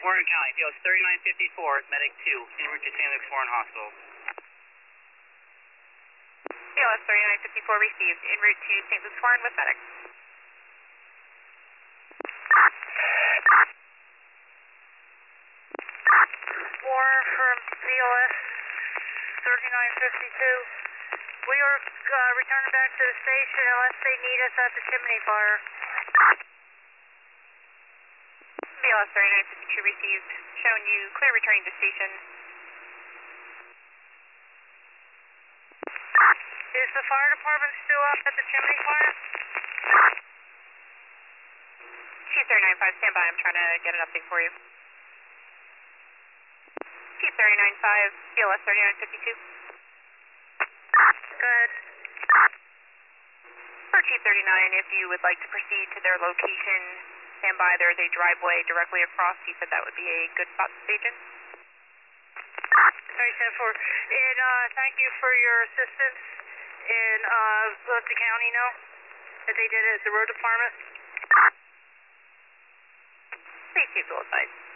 Warren County, POS 3954, Medic 2, en route to St. Luke's Foreign Hospital. POS 3954 received, en route to St. Luke's Foreign with Medic. Warren from POS 3952. We are returning back to the station unless they need us at the chimney fire. POS 3952 received, showing you clear returning to station. Is the fire department still up at the chimney fire? Chief 395, stand by. I'm trying to get an update for you. Chief 395, PLS 3952. Go ahead. For Chief 39, if you would like to proceed to their location, stand by. There's a driveway directly across. He said that would be a good spot to stage in. Sorry, 10-4. And thank you for your assistance in let the county know that they did it at the road department. Please keep to the side.